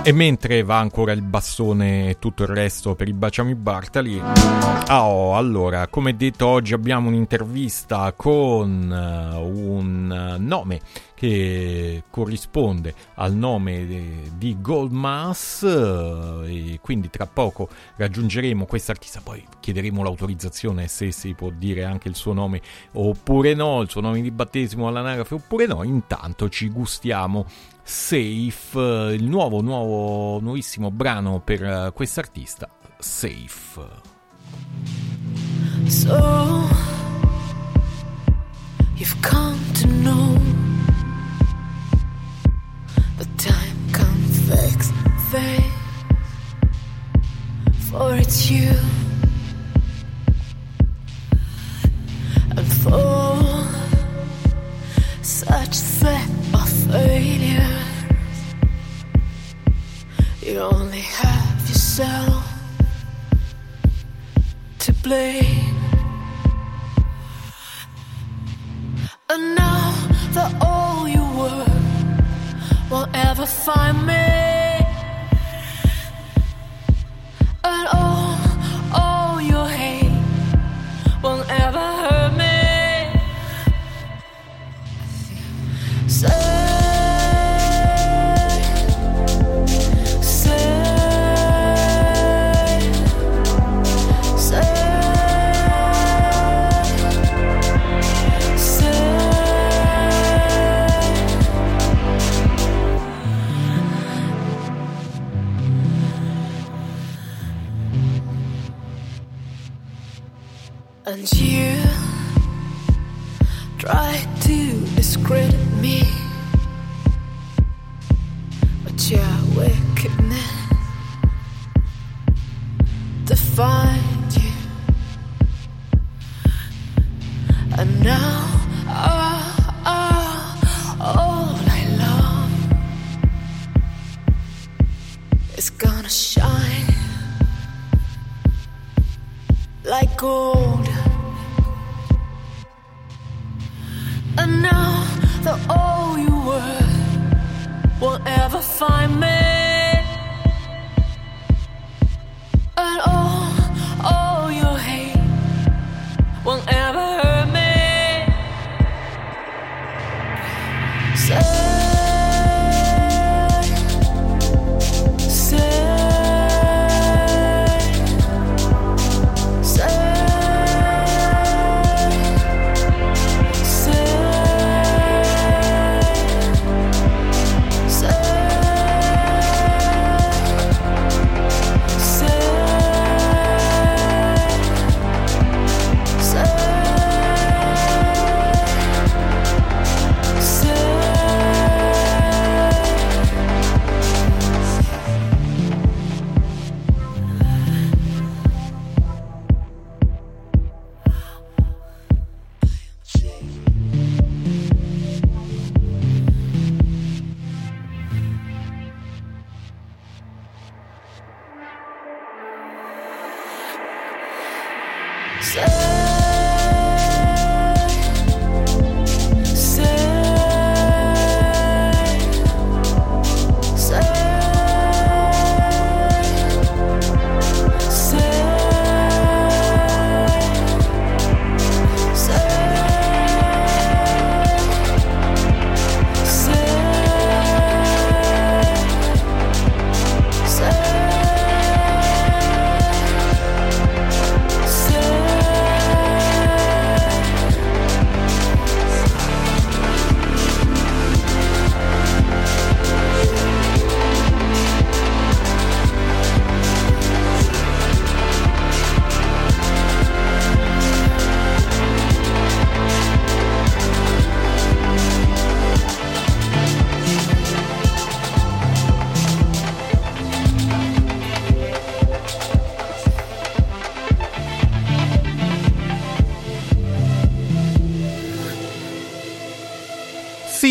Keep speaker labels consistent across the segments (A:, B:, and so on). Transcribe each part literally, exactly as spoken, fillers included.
A: E mentre va ancora il bastone e tutto il resto per i Baciami Bartali, ah, oh, allora, come detto, oggi abbiamo un'intervista con uh, un nome che corrisponde al nome di Goldmass, e quindi tra poco raggiungeremo quest'artista, poi chiederemo l'autorizzazione se si può dire anche il suo nome oppure no, il suo nome di battesimo all'anagrafe oppure no. Intanto ci gustiamo Safe, il nuovo, nuovo, nuovissimo brano per quest'artista, Safe.
B: So, you've come to know the time can fix things, for it's you and for such threat of failures you only have yourself to blame. And now that all you were won't ever find me, and all, all your hate won't ever hurt me. Say, say, say, say. And you try to discredit me, but your wickedness defined you. And now oh, oh, all I love is gonna shine like gold. And now that all you were won't ever find me, and all, all your hate won't ever hurt me. Say, say, say, say.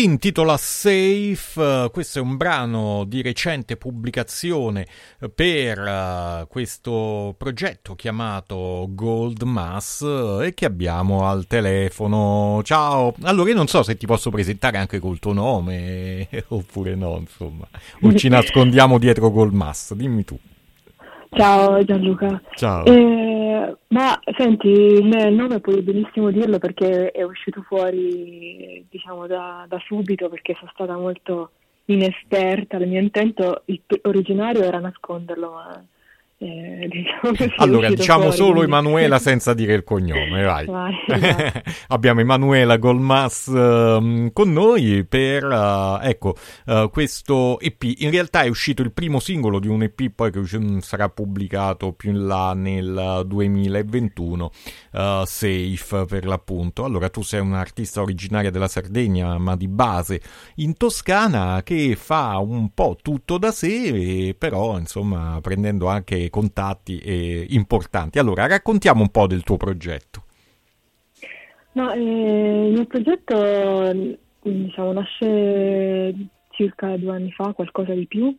A: si intitola Safe, questo è un brano di recente pubblicazione per uh, questo progetto chiamato Gold Mass e che abbiamo al telefono. Ciao, allora io non so se ti posso presentare anche col tuo nome oppure no, insomma, o ci nascondiamo dietro Gold Mass, dimmi tu.
C: Ciao Gianluca.
A: Ciao.
C: Eh, ma senti, il nome puoi benissimo dirlo perché è uscito fuori, diciamo, da, da subito, perché sono stata molto inesperta. Il mio intento il originario era nasconderlo, ma eh, diciamo che
A: allora diciamo
C: fuori,
A: solo
C: quindi...
A: Emanuela senza dire il cognome, vai,
C: vai, vai.
A: Abbiamo Emanuela Golmas uh, con noi per uh, ecco uh, questo E P. In realtà è uscito il primo singolo di un E P poi che sarà pubblicato più in là nel duemilaventuno, uh, Safe per l'appunto. Allora tu sei un'artista originaria della Sardegna ma di base in Toscana, che fa un po' tutto da sé, però insomma prendendo anche contatti eh, importanti. Allora, raccontiamo un po' del tuo progetto.
C: No, eh, il mio progetto, diciamo, nasce circa due anni fa, qualcosa di più,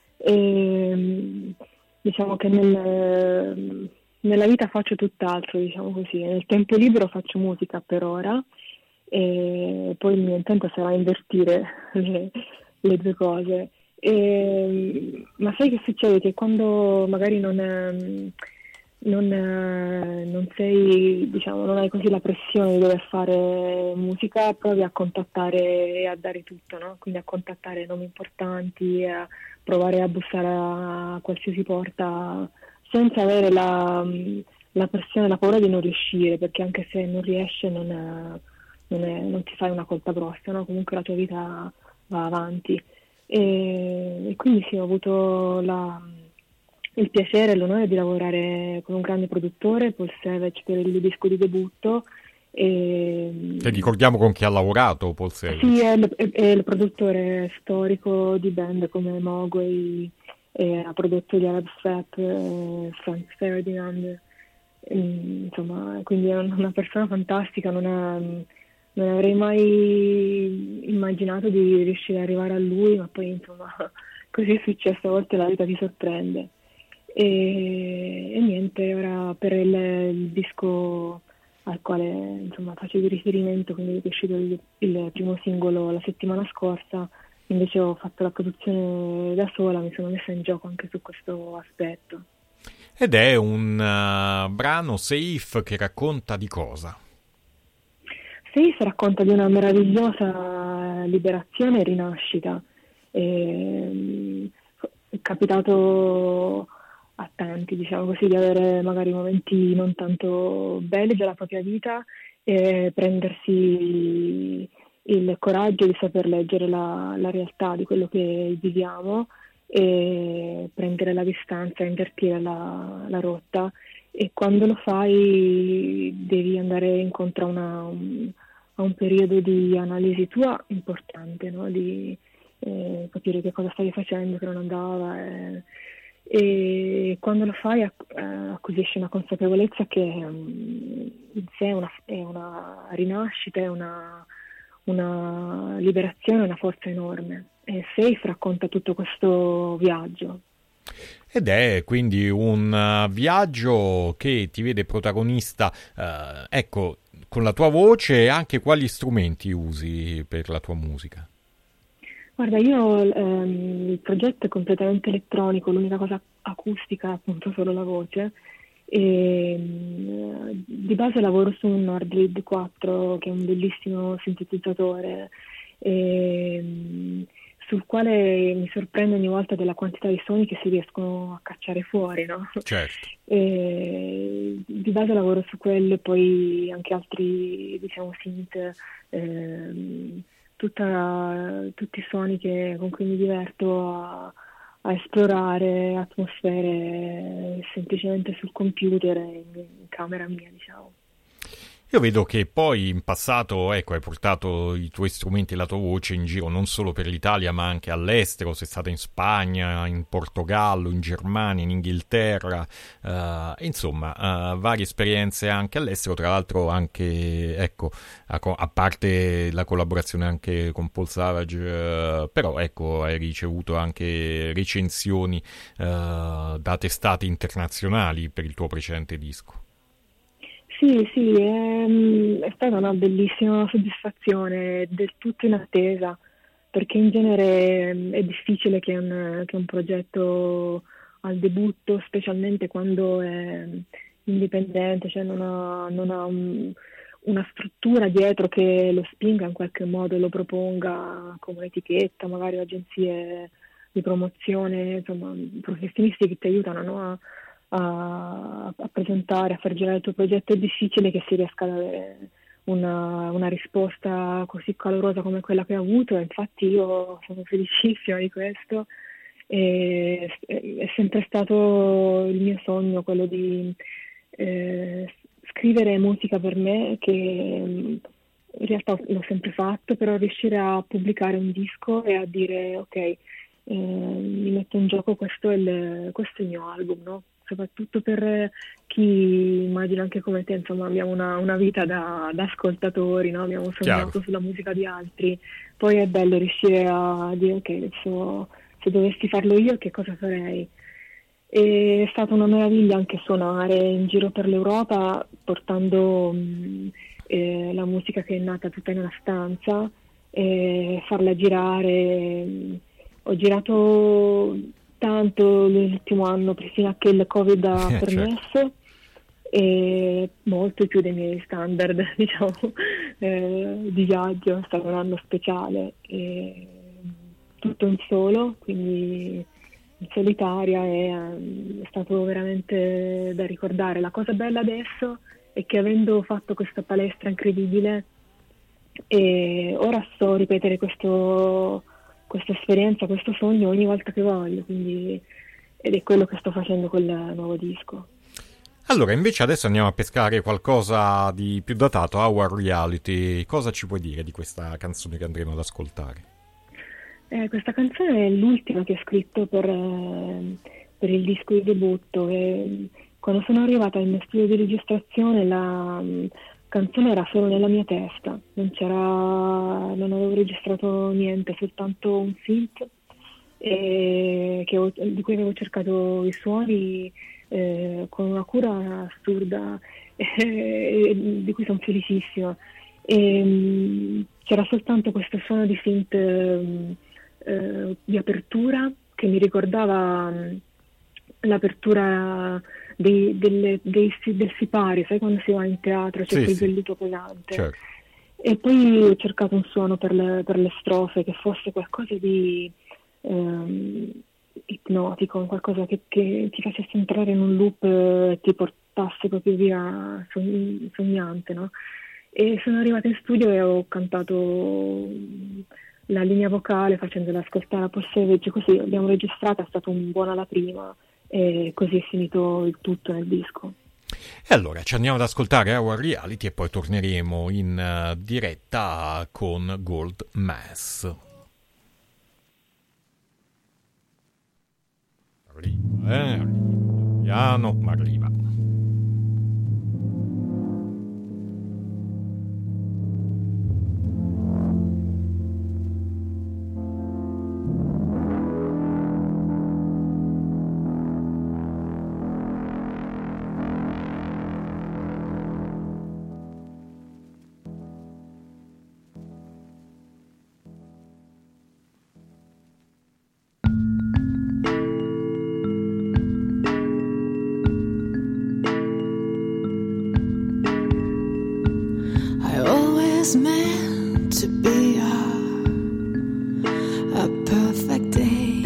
C: e diciamo che nel, nella vita faccio tutt'altro, diciamo così. Nel tempo libero faccio musica per ora, e poi il mio intento sarà invertire le, le due cose. E, ma sai che succede? Che quando magari non, non, non sei, diciamo, non hai così la pressione di dover fare musica, provi a contattare e a dare tutto, no? Quindi a contattare nomi importanti, a provare a bussare a qualsiasi porta senza avere la, la pressione, la paura di non riuscire, perché anche se non riesce non, è, non, è, non ti fai una colpa grossa, no? Comunque la tua vita va avanti. E, e quindi sì, ho avuto la, il piacere e l'onore di lavorare con un grande produttore, Paul Savage, per il disco di debutto. E,
A: che ricordiamo con chi ha lavorato Paul Savage.
C: Sì, è il, è, è il produttore storico di band come Mogwai, e ha prodotto gli Arab Strap, eh, Frank Ferdinand, e, insomma, quindi è una persona fantastica. Non è, Non avrei mai immaginato di riuscire ad arrivare a lui, ma poi insomma così è successo, a volte la vita ti sorprende. E, e niente, ora per il, il disco al quale insomma facevi riferimento, quindi è uscito il, il primo singolo la settimana scorsa, invece ho fatto la produzione da sola, mi sono messa in gioco anche su questo aspetto.
A: Ed è un uh, brano Safe che racconta di cosa?
C: Safe racconta di una meravigliosa liberazione e rinascita. E, è capitato a tanti, diciamo così, di avere magari momenti non tanto belli della propria vita e prendersi il coraggio di saper leggere la, la realtà di quello che viviamo e prendere la distanza, invertire la, la rotta, e quando lo fai devi andare incontro a una... Un, a un periodo di analisi tua importante, no? Di eh, capire che cosa stavi facendo, che non andava, eh, e quando lo fai acc- eh, acquisisci una consapevolezza che um, in sé è una, è una rinascita, è una, una liberazione, una forza enorme, e Safe racconta tutto questo viaggio.
A: Ed è quindi un uh, viaggio che ti vede protagonista, uh, ecco, con la tua voce, e anche quali strumenti usi per la tua musica?
C: Guarda, io ehm, il progetto è completamente elettronico, l'unica cosa acustica è appunto solo la voce, e mh, di base lavoro su un Nord Lead quattro, che è un bellissimo sintetizzatore, e, mh, sul quale mi sorprende ogni volta della quantità di suoni che si riescono a cacciare fuori, no?
A: Certo.
C: E di base lavoro su quello, e poi anche altri, diciamo, synth, ehm, tutta, tutti i suoni che, con cui mi diverto a, a esplorare atmosfere semplicemente sul computer, in, in camera mia, diciamo.
A: Io vedo che poi in passato, ecco, hai portato i tuoi strumenti e la tua voce in giro non solo per l'Italia ma anche all'estero, sei stata in Spagna, in Portogallo, in Germania, in Inghilterra, uh, insomma, uh, varie esperienze anche all'estero, tra l'altro anche, ecco, a, a parte la collaborazione anche con Paul Savage, uh, però ecco, hai ricevuto anche recensioni uh, da testate internazionali per il tuo precedente disco.
C: Sì, sì, è, è stata una bellissima soddisfazione, del tutto inattesa, perché in genere è difficile che un, che un progetto al debutto, specialmente quando è indipendente, cioè non ha, non ha un, una struttura dietro che lo spinga in qualche modo e lo proponga come etichetta, magari agenzie di promozione, insomma, professionisti che ti aiutano, no, a A, a presentare, a far girare il tuo progetto. È difficile che si riesca ad avere una, una risposta così calorosa come quella che ho avuto, e infatti io sono felicissima di questo. E, è sempre stato il mio sogno quello di eh, scrivere musica per me, che in realtà l'ho sempre fatto, però riuscire a pubblicare un disco e a dire ok, eh, mi metto in gioco, questo è il, questo è il mio album, no? Soprattutto per chi immagino anche come te, insomma, abbiamo una, una vita da, da ascoltatori, no? Abbiamo sognato Chiaro. Sulla musica di altri, poi è bello riuscire a dire ok, adesso se dovessi farlo io che cosa farei? E è stata una meraviglia anche suonare in giro per l'Europa portando mh, eh, la musica che è nata tutta in una stanza e farla girare. Ho girato tanto l'ultimo anno, fino a che il Covid ha eh, permesso, certo. E molto più dei miei standard, diciamo, eh, di viaggio. È stato un anno speciale, e tutto in solo, quindi in solitaria, e um, è stato veramente da ricordare. La cosa bella adesso è che, avendo fatto questa palestra incredibile, e ora so ripetere questo questa esperienza, questo sogno ogni volta che voglio, quindi, ed è quello che sto facendo col nuovo disco.
A: Allora, invece adesso andiamo a pescare qualcosa di più datato, Our Reality. Cosa ci puoi dire di questa canzone che andremo ad ascoltare?
C: Eh, questa canzone è l'ultima che ho scritto per, eh, per il disco di debutto, e quando sono arrivata in studio di registrazione la canzone era solo nella mia testa, non c'era, non avevo registrato niente, soltanto un synth e che ho, di cui avevo cercato i suoni eh, con una cura assurda, eh, di cui sono felicissima. E, mh, c'era soltanto questo suono di synth eh, di apertura che mi ricordava mh, l'apertura Dei, delle, dei, del sipario, sai, quando si va in teatro c'è sì, quel sì. velluto pesante, certo. E poi ho cercato un suono per le, per le strofe che fosse qualcosa di ehm, ipnotico, qualcosa che, che ti facesse entrare in un loop e ti portasse proprio via sogn- sognante, no? E sono arrivata in studio e ho cantato la linea vocale facendola ascoltare a Paul Savage, così abbiamo registrato, è stato un buon alla prima, e così è finito il tutto nel disco.
A: E allora ci andiamo ad ascoltare Our Reality e poi torneremo in uh, diretta con Gold Mass. Arriva, eh, arriva, piano, ma arriva.
B: Meant to be a, a perfect day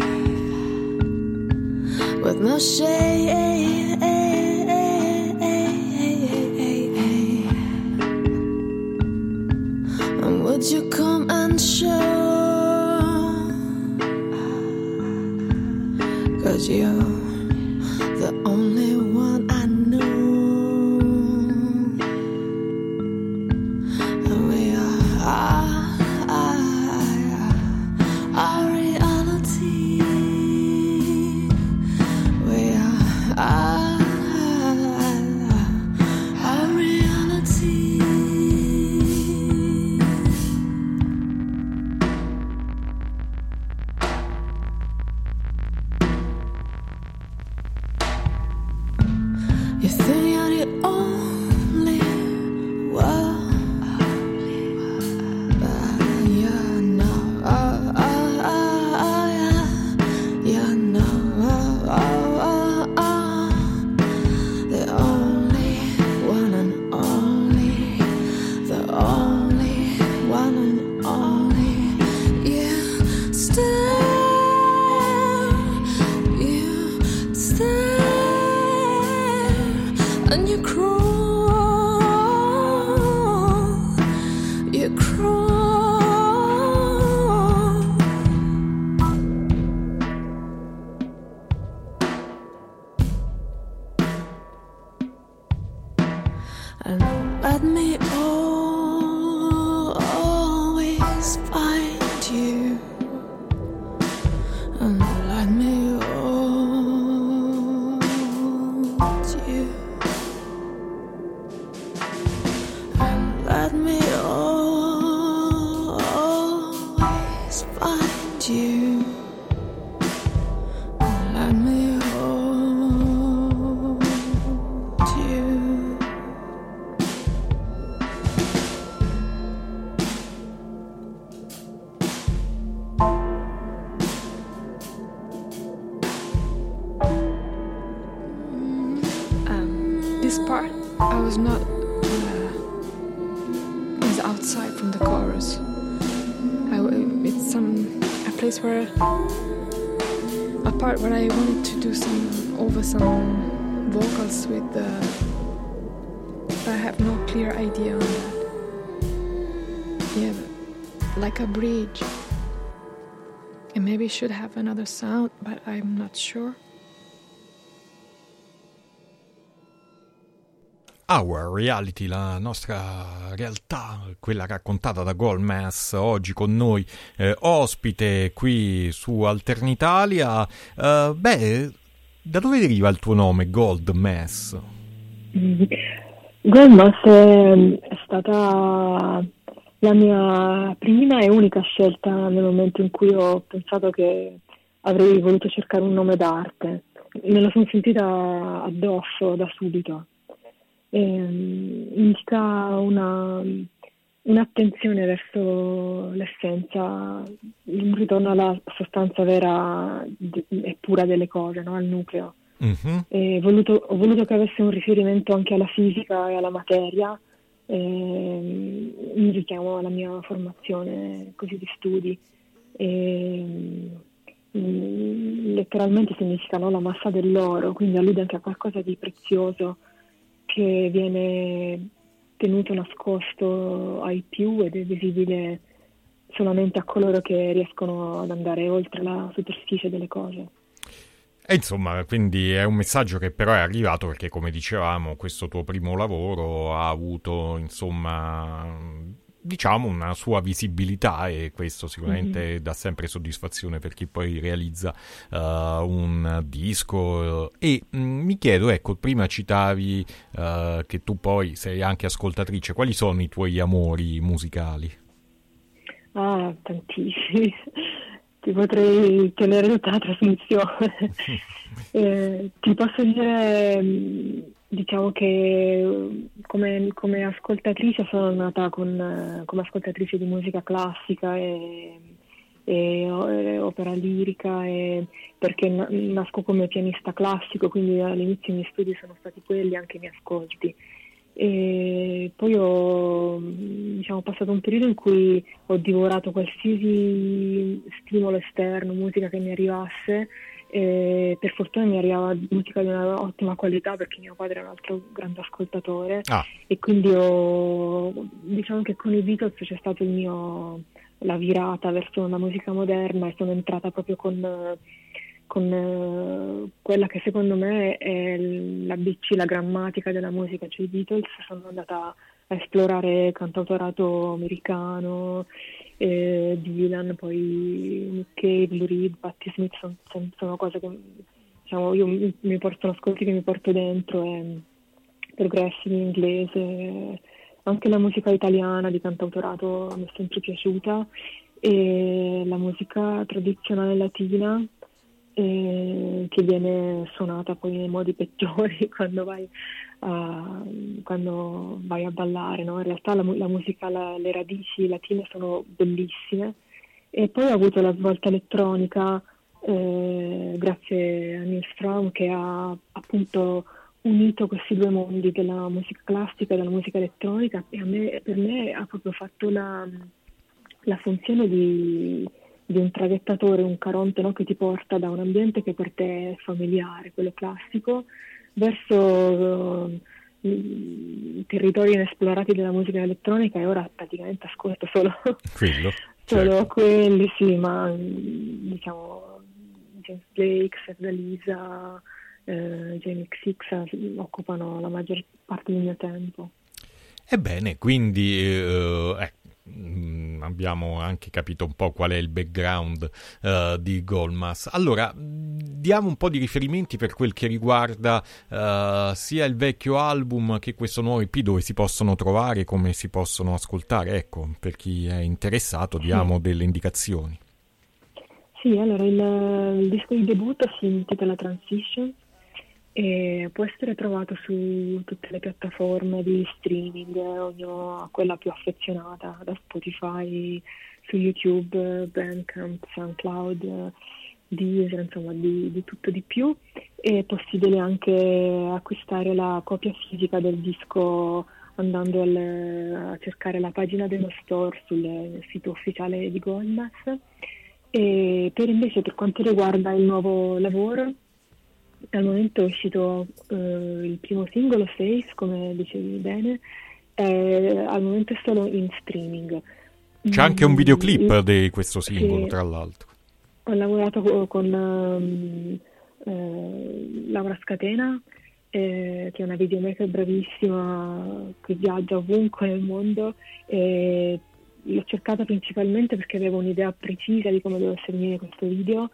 B: with no shade, and would you come and show, 'cause you're the only one I know. You think you're the only one, but you're not. Oh, oh, oh, oh, yeah. You're not. Oh, oh, oh, oh. The only one and only, the only one and only. You stare, you stare, and you crawl, you crawl. And let me al- always find you, and let me hold you, and let me al- always find you, and let me hold you.
D: Um, this part I was not uh, is outside from the chorus. I, w- it's some a place where a part where I wanted to do some over some vocals with the. I have no clear idea on that. Yeah, like a bridge. And maybe it should have another sound, but I'm not sure.
A: Our Reality, la nostra realtà, quella raccontata da Goldmass, oggi con noi eh, ospite qui su Alternitalia. Eh, beh, da dove deriva il tuo nome, Goldmass?
C: Goldmass è, è stata la mia prima e unica scelta nel momento in cui ho pensato che avrei voluto cercare un nome d'arte. Me la sono sentita addosso da subito. E, indica una, un'attenzione verso l'essenza, un ritorno alla sostanza vera e pura delle cose, no? Al nucleo.
A: Mm-hmm.
C: E voluto, ho voluto che avesse un riferimento anche alla fisica e alla materia, e mi richiamo alla mia formazione così di studi. E, mm, letteralmente significa, no, la massa dell'oro, quindi allude anche a qualcosa di prezioso che viene tenuto nascosto ai più ed è visibile solamente a coloro che riescono ad andare oltre la superficie delle cose.
A: E insomma, quindi è un messaggio che però è arrivato perché, come dicevamo, questo tuo primo lavoro ha avuto, insomma, diciamo, una sua visibilità, e questo sicuramente mm-hmm. dà sempre soddisfazione per chi poi realizza uh, un disco. E mh, mi chiedo, ecco, prima citavi uh, che tu poi sei anche ascoltatrice, quali sono i tuoi amori musicali?
C: Ah, tantissimi. Ti potrei tenere tutta la trasmissione. eh, ti posso dire, diciamo che come, come ascoltatrice sono nata con, come ascoltatrice di musica classica e, e, e opera lirica, e perché na- nasco come pianista classico, quindi all'inizio i miei studi sono stati quelli, anche i miei ascolti. E poi ho, diciamo, passato un periodo in cui ho divorato qualsiasi stimolo esterno, musica che mi arrivasse, e per fortuna mi arrivava musica di una ottima qualità perché mio padre è un altro grande ascoltatore. Ah. E quindi ho, diciamo che con i Beatles c'è stato il mio, la virata verso la musica moderna, e sono entrata proprio con con uh, quella che secondo me è l'A B C, la grammatica della musica, cioè i Beatles. Sono andata a esplorare cantautorato americano, eh, Dylan, poi Nick Cave, Lou Reed, Patti Smith, sono, sono cose che, diciamo, io mi, mi porto, sono ascolti che mi porto dentro, e progressive inglese, anche la musica italiana di cantautorato mi è sempre piaciuta, e la musica tradizionale latina. e che viene suonata poi nei modi peggiori quando vai a, quando vai a ballare, no? In realtà la, mu- la musica, la- le radici latine sono bellissime, e poi ho avuto la svolta elettronica eh, grazie a Neil Fromm, che ha appunto unito questi due mondi della musica classica e della musica elettronica, e a me, per me ha proprio fatto la, la funzione di, di un traghettatore, un caronte, no? Che ti porta da un ambiente che per te è familiare, quello classico, verso uh, territori inesplorati della musica elettronica, e ora praticamente ascolto solo,
A: Quello,
C: solo
A: certo.
C: quelli, sì, ma diciamo James Blake, Seth Dalisa, eh, Jamie Xixa occupano la maggior parte del mio tempo.
A: Ebbene, quindi eh, eh, mh, abbiamo anche capito un po' qual è il background eh, di Golmas. Allora, diamo un po' di riferimenti per quel che riguarda eh, sia il vecchio album che questo nuovo E P, dove si possono trovare, come si possono ascoltare. Ecco, per chi è interessato diamo
C: Sì.
A: delle indicazioni.
C: Sì, allora il, il disco di debutto si intitola Transition e può essere trovato su tutte le piattaforme di streaming, ognuno ha quella più affezionata, da Spotify, su YouTube, Bandcamp, SoundCloud, Deezer, insomma di, di tutto di più. È possibile anche acquistare la copia fisica del disco andando al, a cercare la pagina dello store sul sito ufficiale di Golmas. E per invece per quanto riguarda il nuovo lavoro, al momento è uscito eh, il primo singolo, Face, come dicevi bene, eh, al momento è solo in streaming.
A: C'è anche un videoclip
C: Mm,
A: di questo singolo,
C: sì,
A: tra l'altro.
C: ho lavorato co- con um, eh, Laura Scatena, eh, che è una videomaker bravissima, che viaggia ovunque nel mondo, e l'ho cercata principalmente perché avevo un'idea precisa di come dovesse venire questo video,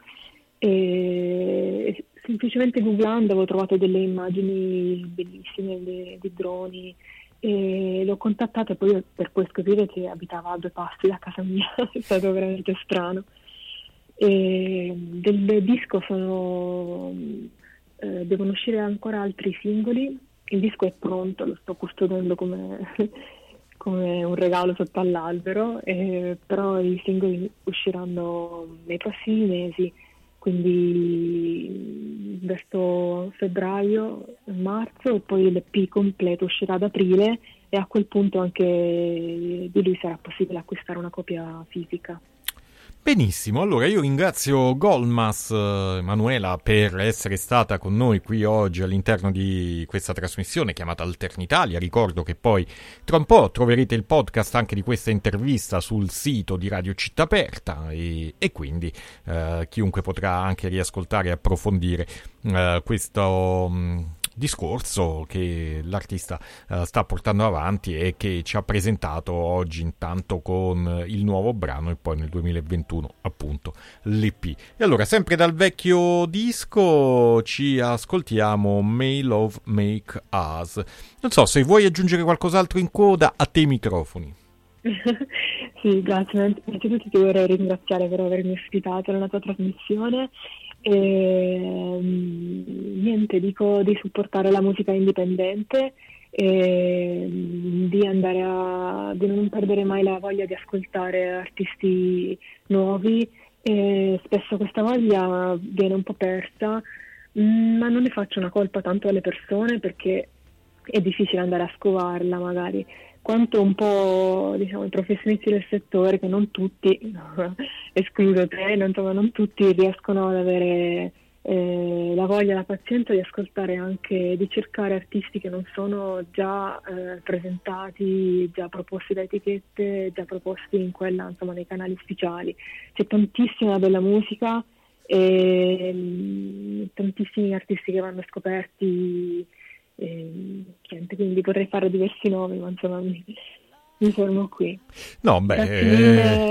C: e semplicemente googlando avevo trovato delle immagini bellissime di, di droni, e l'ho contattata, e poi per poi scoprire che abitava a due passi da casa mia. È stato veramente strano. E del disco sono eh, devono uscire ancora altri singoli. Il disco è pronto, lo sto custodendo come, come un regalo sotto all'albero, eh, però i singoli usciranno nei prossimi mesi, quindi verso febbraio, marzo, e poi l'E P completo uscirà ad aprile, e a quel punto anche di lui sarà possibile acquistare una copia fisica.
A: Benissimo, allora io ringrazio Golmas, eh, Emanuela, per essere stata con noi qui oggi all'interno di questa trasmissione chiamata Alternitalia. Ricordo che poi tra un po' troverete il podcast anche di questa intervista sul sito di Radio Città Aperta, e, e quindi eh, chiunque potrà anche riascoltare e approfondire eh, questo... Mh, discorso che l'artista uh, sta portando avanti e che ci ha presentato oggi, intanto con il nuovo brano e poi nel duemilaventuno appunto l'E P. E allora, sempre dal vecchio disco ci ascoltiamo May Love Make Us. Non so se vuoi aggiungere qualcos'altro in coda, a te i microfoni.
C: Sì, grazie. Innanzitutto ti vorrei ringraziare per avermi ospitato nella tua trasmissione. E, niente, dico di supportare la musica indipendente, e di andare a di non perdere mai la voglia di ascoltare artisti nuovi, e spesso questa voglia viene un po' persa, ma non ne faccio una colpa tanto alle persone, perché è difficile andare a scovarla magari, quanto un po', diciamo, i professionisti del settore, che non tutti, escluso te, non, insomma, non tutti riescono ad avere eh, la voglia, la pazienza di ascoltare anche, di cercare artisti che non sono già eh, presentati, già proposti da etichette, già proposti in quella, insomma, nei canali ufficiali. C'è tantissima bella musica e mh, tantissimi artisti che vanno scoperti. E, niente, quindi potrei fare diversi nomi, ma insomma mi, mi fermo qui.
A: No, beh,
C: Grazie mille.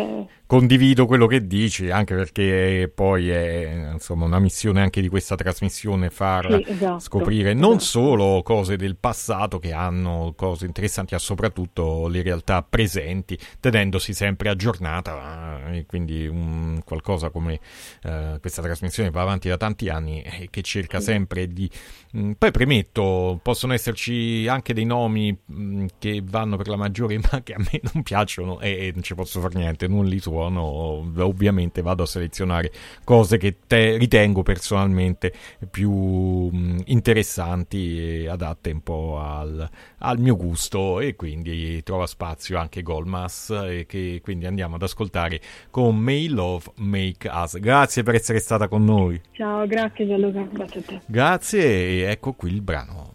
A: condivido quello che dici, anche perché poi è insomma una missione anche di questa trasmissione far
C: Sì, esatto,
A: scoprire non
C: esatto.
A: solo cose del passato che hanno cose interessanti, ma soprattutto le realtà presenti, tenendosi sempre aggiornata, e quindi un, qualcosa come eh, questa trasmissione va avanti da tanti anni e che cerca sempre di... Mh, poi premetto, possono esserci anche dei nomi mh, che vanno per la maggiore ma che a me non piacciono e, e non ci posso fare niente, non li suono, ovviamente vado a selezionare cose che te, ritengo personalmente più mh, interessanti e adatte un po' al, al mio gusto, e quindi trova spazio anche Golmas, e che quindi andiamo ad ascoltare con May Love Make Us. Grazie per essere stata con noi.
C: Ciao, grazie Gianluca, grazie a te.
A: Grazie, e ecco qui il brano.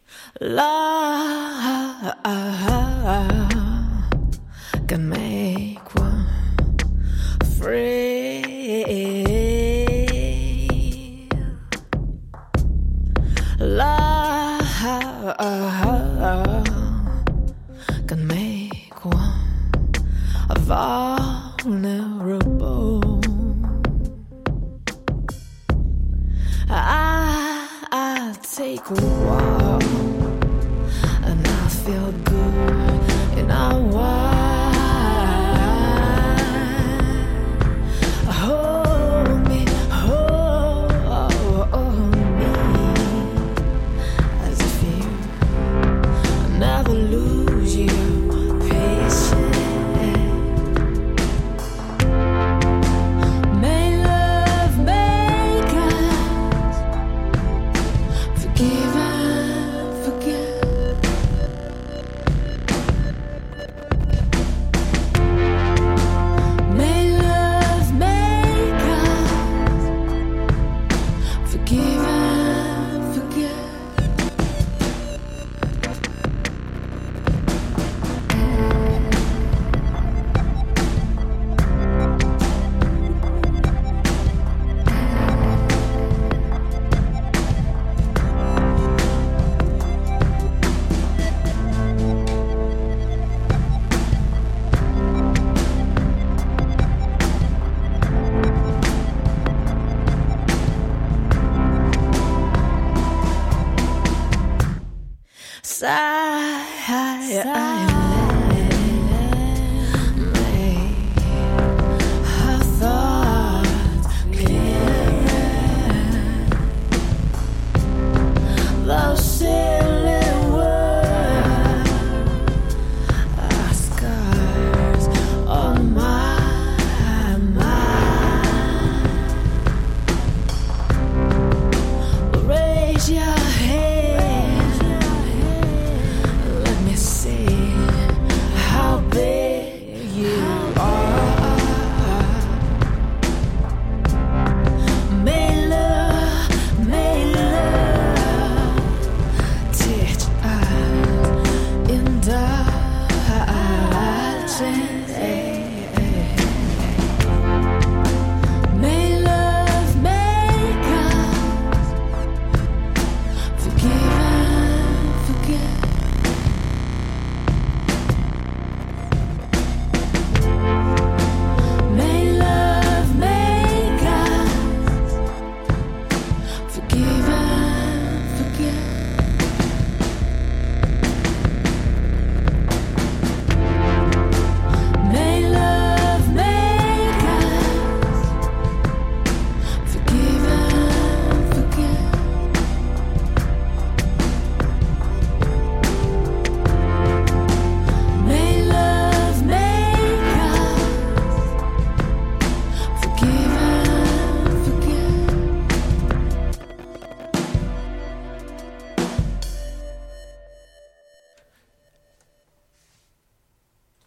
B: Love can make one free. Love can make one vulnerable. I, I take a walk and I feel good in our wine. Hold me, hold, hold me, as if you never lose your patience. May love make us forgive and forget. May love make us forgive and forget. Make her thoughts clearer. Those silly words are scars on my mind. Raise your